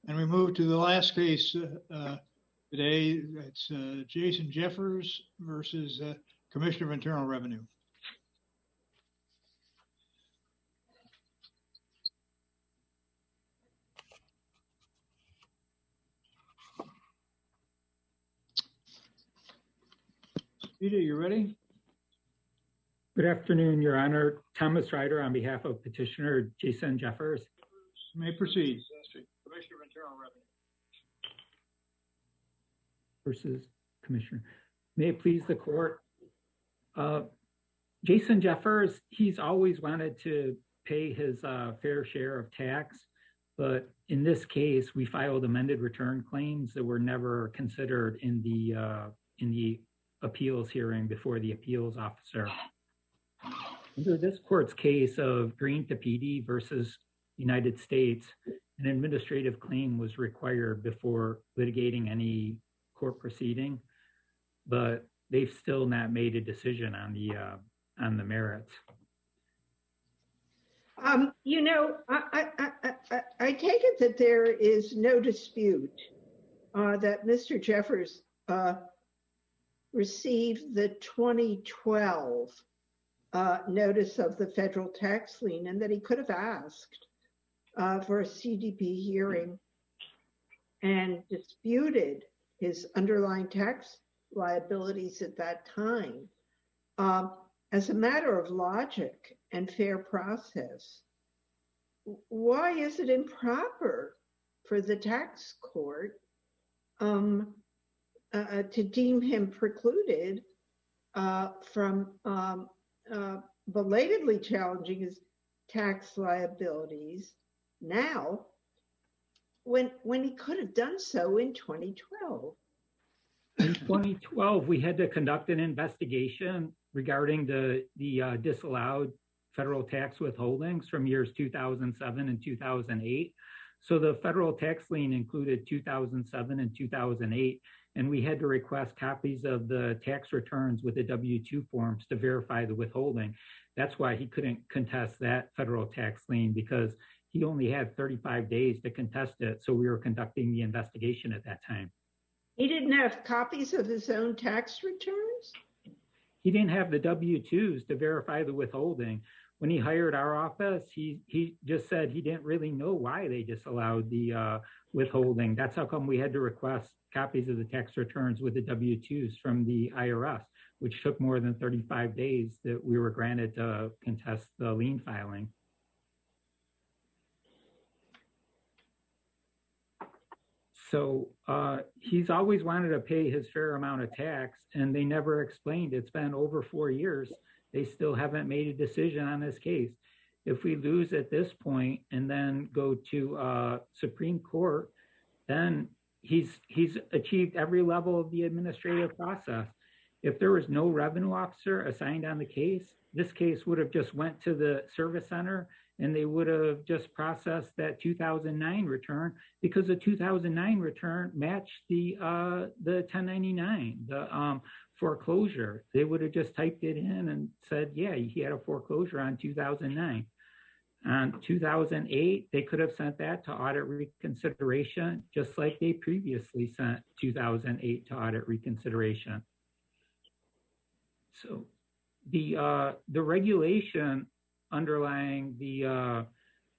And we move to the last case today. It's Jason Jeffers versus Commissioner of Internal Revenue. Peter, you ready? Good afternoon, Your Honor. Thomas Ryder on behalf of Petitioner Jason Jeffers. You may proceed. Commissioner of Internal Revenue. Versus Commissioner. May it please the court. Jason Jeffers, he's always wanted to pay his fair share of tax, but in this case, we filed amended return claims that were never considered in the appeals hearing before the appeals officer. Under this court's case of Green Tapiti versus United States, an administrative claim was required before litigating any court proceeding, but they've still not made a decision on the merits. You know, I take it that there is no dispute that Mr. Jeffers received the 2012 notice of the federal tax lien, and that he could have asked for a CDP hearing and disputed his underlying tax liabilities at that time. As a matter of logic and fair process, why is it improper for the tax court to deem him precluded from belatedly challenging his tax liabilities now when he could have done so in 2012? In 2012, we had to conduct an investigation regarding the disallowed federal tax withholdings from years 2007 and 2008. So the federal tax lien included 2007 and 2008, and we had to request copies of the tax returns with the W-2 forms to verify the withholding. That's why he couldn't contest that federal tax lien, because he only had 35 days to contest it. So we were conducting the investigation at that time. He didn't have copies of his own tax returns? He didn't have the W-2s to verify the withholding. When he hired our office, he just said he didn't really know why they disallowed the withholding. That's how come we had to request copies of the tax returns with the W-2s from the IRS, which took more than 35 days that we were granted to contest the lien filing. So he's always wanted to pay his fair amount of tax, and they never explained. It's been over 4 years. They still haven't made a decision on this case. If we lose at this point and then go to Supreme Court, then he's achieved every level of the administrative process. If there was no revenue officer assigned on the case, this case would have just went to the service center and they would have just processed that 2009 return, because the 2009 return matched the 1099, the foreclosure. They would have just typed it in and said, yeah, he had a foreclosure on 2009. On 2008, they could have sent that to audit reconsideration, just like they previously sent 2008 to audit reconsideration. So the regulation underlying the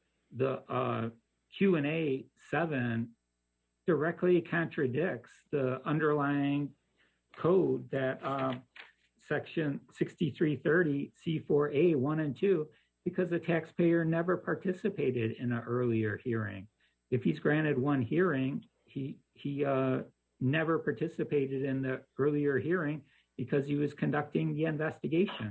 Q&A 7 directly contradicts the underlying code that section 6330 C4A 1 and 2, because the taxpayer never participated in an earlier hearing. If he's granted one hearing, he never participated in the earlier hearing because he was conducting the investigation.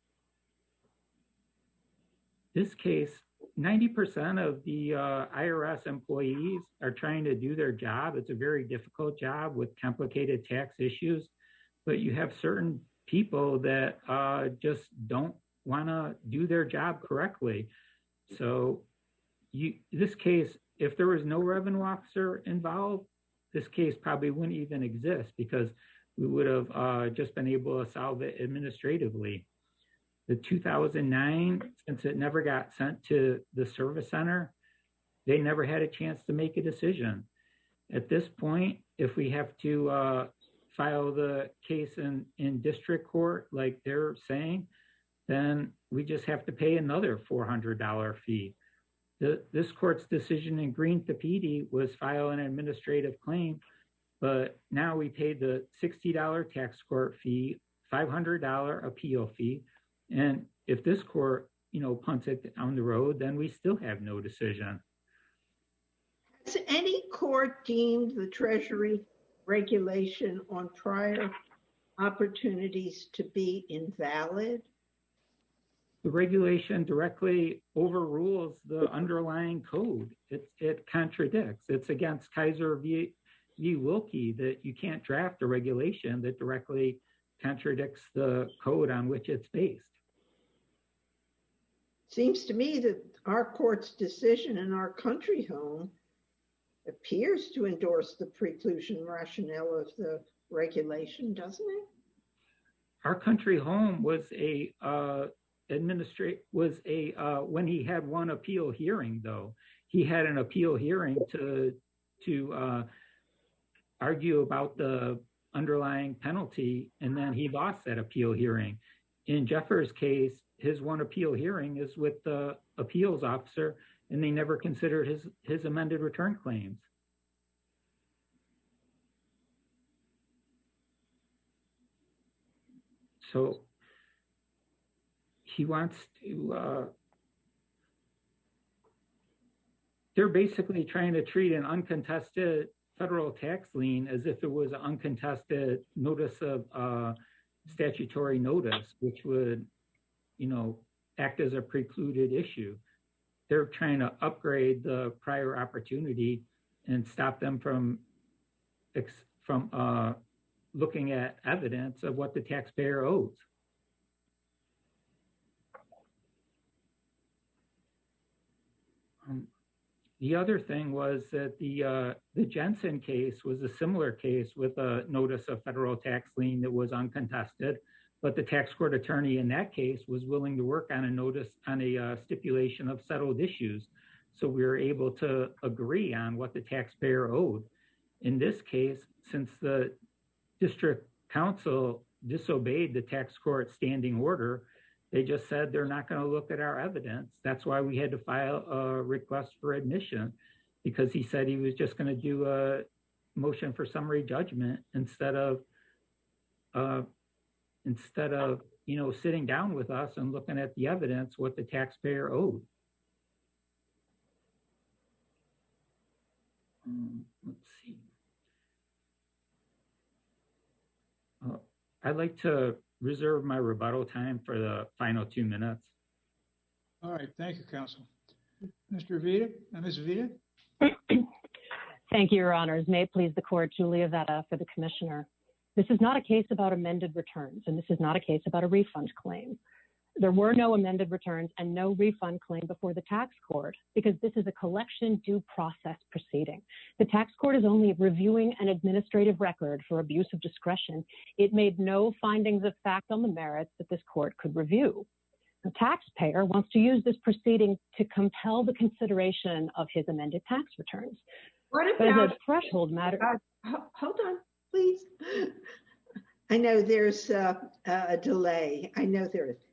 This case, 90% of the IRS employees are trying to do their job. It's a very difficult job with complicated tax issues, but you have certain people that just don't want to do their job correctly. So this case, if there was no revenue officer involved, this case probably wouldn't even exist, because we would have just been able to solve it administratively. The 2009, since it never got sent to the service center, they never had a chance to make a decision. At this point, if we have to file the case in district court, like they're saying, then we just have to pay another $400 fee. This court's decision in Green Tapiti was file an administrative claim, but now we paid the $60 tax court fee, $500 appeal fee. And if this court, punts it down the road, then we still have no decision. Has any court deemed the Treasury regulation on prior opportunities to be invalid? The regulation directly overrules the underlying code. It contradicts. It's against Kaiser v. Wilkie that you can't draft a regulation that directly contradicts the code on which it's based. Seems to me that our court's decision in our country home appears to endorse the preclusion rationale of the regulation, doesn't it? Our country home was when he had one appeal hearing, though. He had an appeal hearing to argue about the underlying penalty, and then he lost that appeal hearing. In Jeffers' case, his one appeal hearing is with the appeals officer, and they never considered his amended return claims. So he wants to, they're basically trying to treat an uncontested federal tax lien as if it was an uncontested notice of statutory notice, which would, act as a precluded issue. They're trying to upgrade the prior opportunity and stop them from looking at evidence of what the taxpayer owes. The other thing was that the Jensen case was a similar case with a notice of federal tax lien that was uncontested, but the tax court attorney in that case was willing to work on a stipulation of settled issues. So we were able to agree on what the taxpayer owed. In this case, since the district council disobeyed the tax court standing order, they just said they're not going to look at our evidence. That's why we had to file a request for admission, because he said he was just going to do a motion for summary judgment instead of sitting down with us and looking at the evidence, what the taxpayer owed. Let's see. I'd like to reserve my rebuttal time for the final 2 minutes. All right. Thank you, counsel. Mr. Vita, Ms. Vita. Thank you, Your Honors. May it please the court, Julia Vetta for the commissioner. This is not a case about amended returns, and this is not a case about a refund claim. There were no amended returns and no refund claim before the tax court because this is a collection due process proceeding. The tax court is only reviewing an administrative record for abuse of discretion. It made no findings of fact on the merits that this court could review. The taxpayer wants to use this proceeding to compel the consideration of his amended tax returns. What about a threshold matter? Hold on, please. I know there's a delay. I know there is.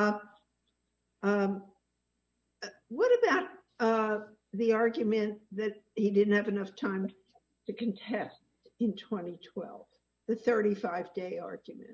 What about the argument that he didn't have enough time to contest in 2012, the 35-day argument?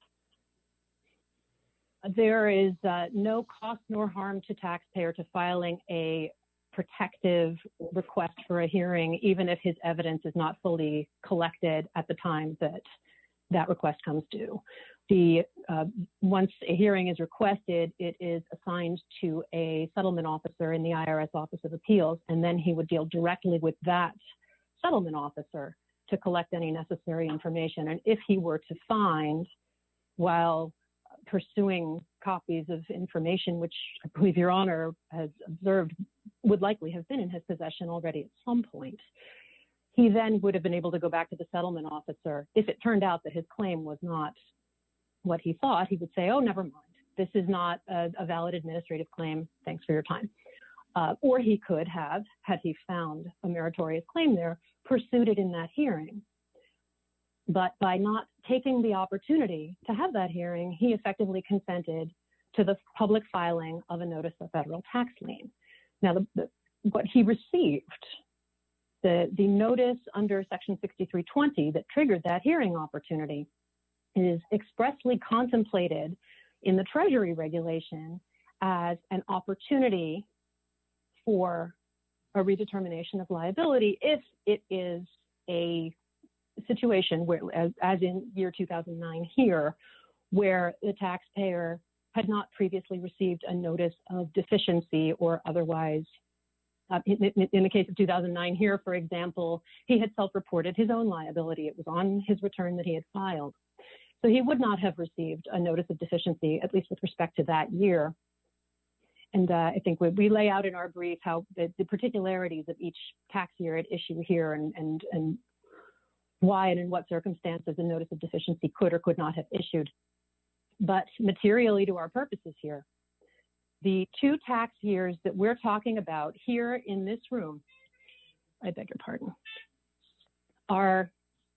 There is no cost nor harm to taxpayer to filing a protective request for a hearing, even if his evidence is not fully collected at the time that that request comes due. Once a hearing is requested, it is assigned to a settlement officer in the IRS Office of Appeals, and then he would deal directly with that settlement officer to collect any necessary information. And if he were to find, while pursuing copies of information, which I believe Your Honor has observed would likely have been in his possession already at some point, he then would have been able to go back to the settlement officer. If it turned out that his claim was not what he thought, he would say, oh, never mind. This is not a valid administrative claim. Thanks for your time. or he could have, had he found a meritorious claim there, pursued it in that hearing. But by not taking the opportunity to have that hearing, he effectively consented to the public filing of a notice of federal tax lien. Now, what he received, the notice under Section 6320 that triggered that hearing opportunity, is expressly contemplated in the Treasury regulation as an opportunity for a redetermination of liability if it is a situation where, as in year 2009 here, where the taxpayer had not previously received a notice of deficiency or otherwise, in the case of 2009 here, for example, he had self-reported his own liability. It was on his return that he had filed. So he would not have received a notice of deficiency, at least with respect to that year. And I think we lay out in our brief how the particularities of each tax year at issue here and why and in what circumstances a notice of deficiency could or could not have issued. But materially to our purposes here, the two tax years that we're talking about here in this room, I beg your pardon, are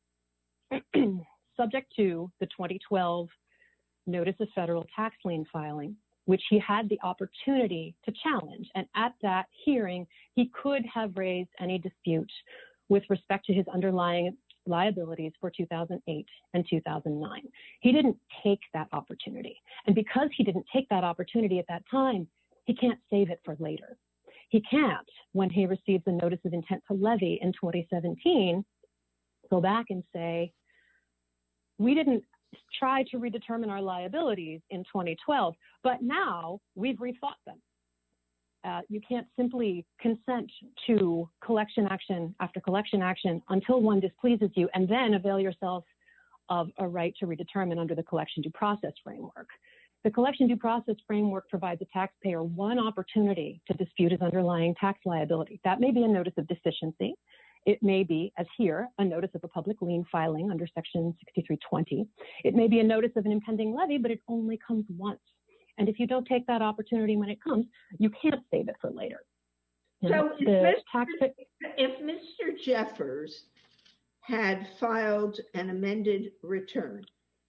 subject to the 2012 Notice of Federal Tax Lien filing, which he had the opportunity to challenge. And at that hearing, he could have raised any dispute with respect to his underlying liabilities for 2008 and 2009. He didn't take that opportunity. And because he didn't take that opportunity at that time, he can't save it for later. He can't, when he receives a notice of intent to levy in 2017, go back and say, we didn't try to redetermine our liabilities in 2012, but now we've rethought them. You can't simply consent to collection action after collection action until one displeases you and then avail yourself of a right to redetermine under the collection due process framework. The collection due process framework provides the taxpayer one opportunity to dispute his underlying tax liability. That may be a notice of deficiency. It may be, as here, a notice of a public lien filing under Section 6320. It may be a notice of an impending levy, but it only comes once. And if you don't take that opportunity when it comes, you can't save it for later. So if Mr. Jeffers had filed an amended return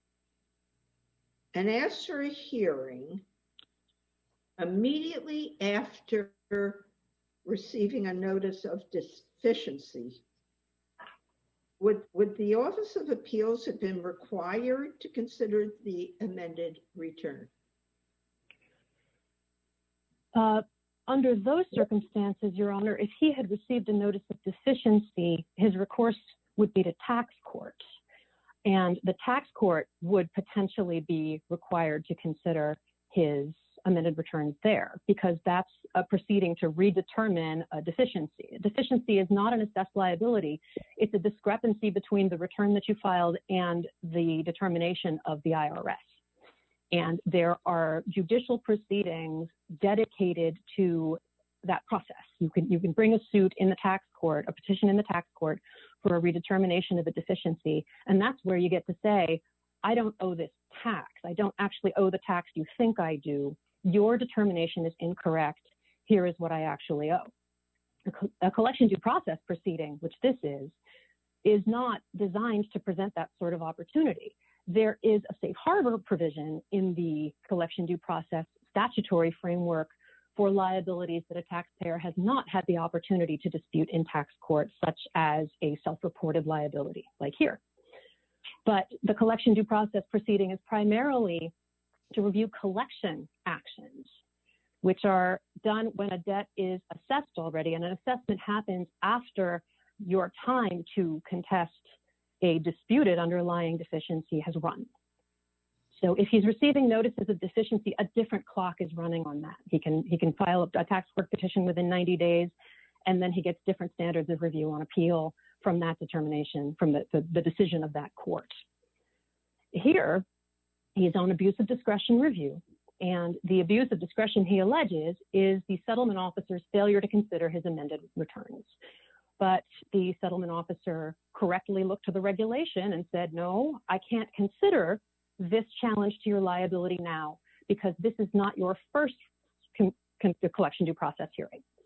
and asked for a hearing immediately after receiving a notice of deficiency, would the Office of Appeals have been required to consider the amended return? Under those circumstances, Your Honor, if he had received a notice of deficiency, his recourse would be to tax court. And the tax court would potentially be required to consider his amended returns there, because that's a proceeding to redetermine a deficiency. A deficiency is not an assessed liability. It's a discrepancy between the return that you filed and the determination of the IRS. And there are judicial proceedings dedicated to that process. You can bring a suit in the tax court, a petition in the tax court for a redetermination of a deficiency. And that's where you get to say, I don't owe this tax. I don't actually owe the tax you think I do. Your determination is incorrect. Here is what I actually owe. A collection due process proceeding, which this is not designed to present that sort of opportunity. There is a safe harbor provision in the collection due process statutory framework for liabilities that a taxpayer has not had the opportunity to dispute in tax court, such as a self-reported liability, like here. But the collection due process proceeding is primarily to review collection actions, which are done when a debt is assessed already, and an assessment happens after your time to contest a disputed underlying deficiency has run. So if he's receiving notices of deficiency, a different clock is running on that. He can file a tax court petition within 90 days, and then he gets different standards of review on appeal from that determination, from the decision of that court. Here, he's on abuse of discretion review, and the abuse of discretion he alleges is the settlement officer's failure to consider his amended returns. But the settlement officer correctly looked to the regulation and said, no, I can't consider this challenge to your liability now because this is not your first collection due process hearing.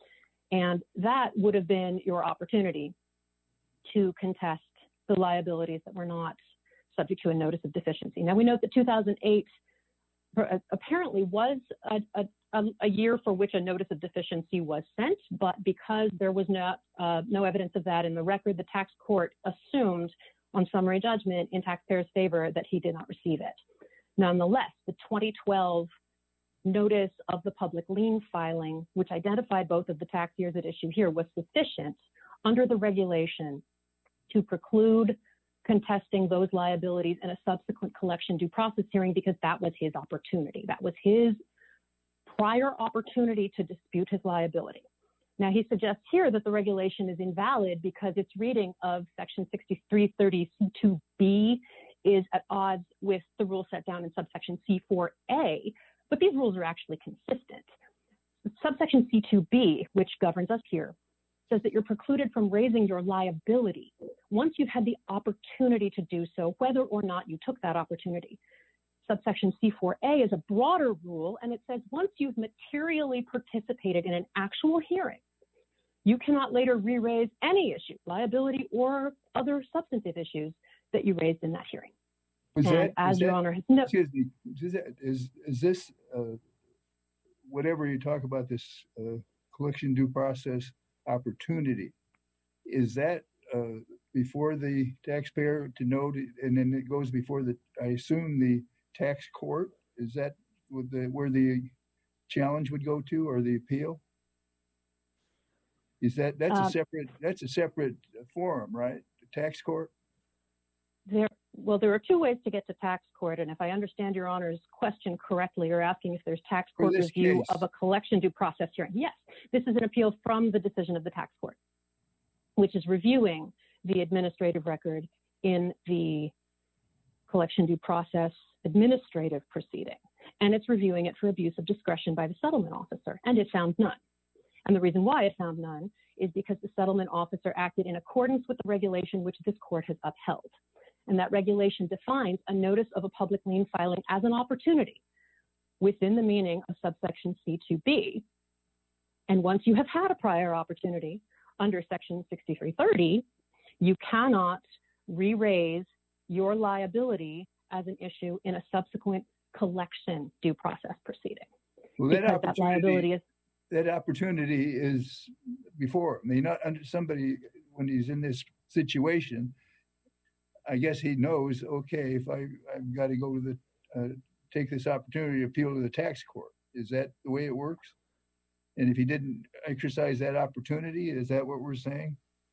And that would have been your opportunity to contest the liabilities that were not subject to a notice of deficiency. Now, we note that 2008 apparently was a year for which a notice of deficiency was sent, but because there was no evidence of that in the record, the tax court assumed on summary judgment in taxpayers' favor that he did not receive it. Nonetheless, the 2012 notice of the public lien filing, which identified both of the tax years at issue here, was sufficient under the regulation to preclude contesting those liabilities in a subsequent collection due process hearing, because that was his opportunity. That was his prior opportunity to dispute his liability. Now, he suggests here that the regulation is invalid because its reading of Section 6330C2B is at odds with the rule set down in subsection C4A, but these rules are actually consistent. Subsection C2B, which governs us here, says that you're precluded from raising your liability once you've had the opportunity to do so, whether or not you took that opportunity. Subsection C4A is a broader rule, and it says once you've materially participated in an actual hearing, you cannot later re-raise any issue, liability or other substantive issues that you raised in that hearing. Your Honor has noted. Excuse me, is this, whatever you talk about, this collection due process opportunity, is that before the taxpayer to note, and then it goes before I assume the tax court? Is that where the challenge would go to, or the appeal? Is that's a separate forum, right? The tax court? There are two ways to get to tax court, and if I understand Your Honor's question correctly, you're asking if there's tax court review of a collection due process hearing. Yes, this is an appeal from the decision of the tax court, which is reviewing the administrative record in the collection due process administrative proceeding, and it's reviewing it for abuse of discretion by the settlement officer, and it found none. And the reason why it found none is because the settlement officer acted in accordance with the regulation which this court has upheld. And that regulation defines a notice of a public lien filing as an opportunity within the meaning of subsection C2B. And once you have had a prior opportunity under section 6330, you cannot re-raise your liability as an issue in a subsequent collection due process proceeding. Well, that opportunity is before. I mean, not under somebody when he's in this situation. I guess he knows, okay, if I've got to go to take this opportunity to appeal to the tax court. Is that the way it works? And if he didn't exercise that opportunity, is that what we're saying?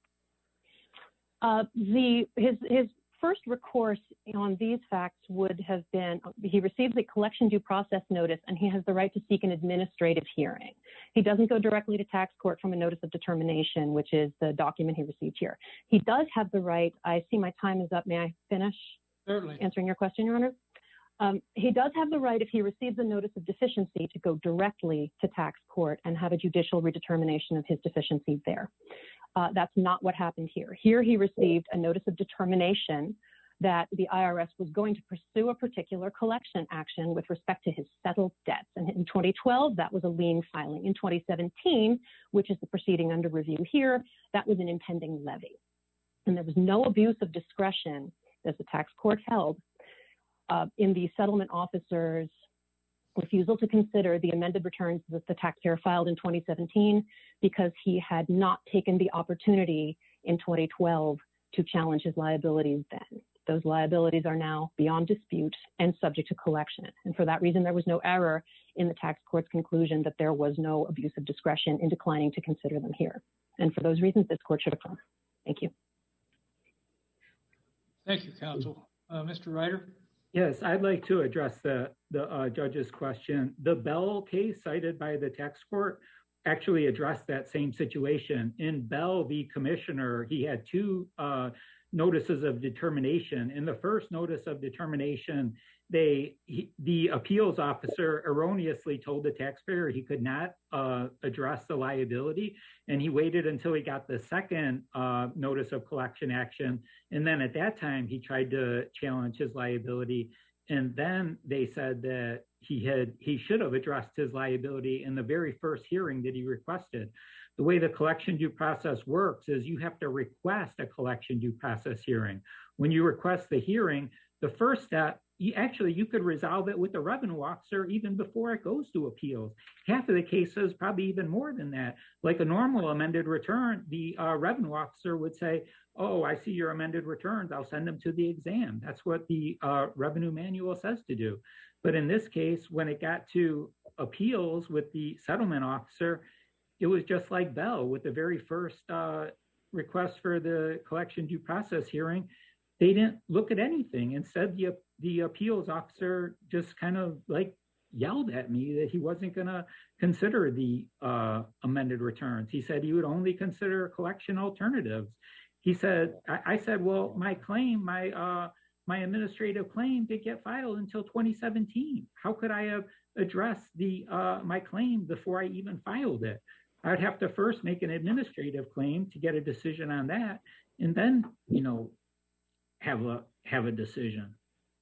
His first recourse on these facts would have been, he receives a collection due process notice and he has the right to seek an administrative hearing. He doesn't go directly to tax court from a notice of determination, which is the document he received here. He does have the right, I see my time is up. May I finish answering your question, Your Honor? He does have the right, if he receives a notice of deficiency, to go directly to tax court and have a judicial redetermination of his deficiency there. That's not what happened here. Here he received a notice of determination that the IRS was going to pursue a particular collection action with respect to his settled debts. And in 2012, that was a lien filing. In 2017, which is the proceeding under review here, that was an impending levy. And there was no abuse of discretion, as the tax court held, in the settlement officer's refusal to consider the amended returns that the taxpayer filed in 2017 because he had not taken the opportunity in 2012 to challenge his liabilities then. Those liabilities are now beyond dispute and subject to collection. And for that reason, there was no error in the tax court's conclusion that there was no abuse of discretion in declining to consider them here. And for those reasons, this court should affirm. Thank you. Thank you, counsel. Mr. Ryder? Yes, I'd like to address the judge's question. The Bell case cited by the tax court actually addressed that same situation. In Bell v. Commissioner, he had two notices of determination. In the first notice of determination, the appeals officer erroneously told the taxpayer he could not address the liability, and he waited until he got the second notice of collection action. And then at that time, he tried to challenge his liability. And then they said that he should have addressed his liability in the very first hearing that he requested. the way the collection due process works is you have to request a collection due process hearing. When you request the hearing, the first step, you could resolve it with the revenue officer even before it goes to appeals. Half of the cases, probably even more than that. Like a normal amended return, the revenue officer would say, oh, I see your amended returns. I'll send them to the exam. That's what the revenue manual says to do. But in this case, when it got to appeals with the settlement officer, it was just like Bell with the very first request for the collection due process hearing. They didn't look at anything. Instead, the appeals officer just kind of like yelled at me that he wasn't going to consider the amended returns. He said he would only consider collection alternatives. He said, I said, well, my claim, my administrative claim didn't get filed until 2017. How could I have addressed my claim before I even filed it? I'd have to first make an administrative claim to get a decision on that, and then, have a decision.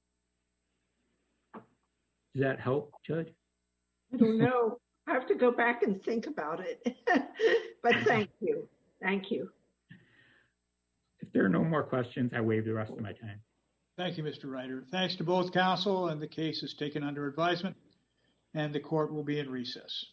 Does that help, Judge? I don't know. I have to go back and think about it. But thank you. Thank you. If there are no more questions, I waive the rest of my time. Thank you, Mr. Ryder. Thanks to both counsel, and the case is taken under advisement, and the court will be in recess.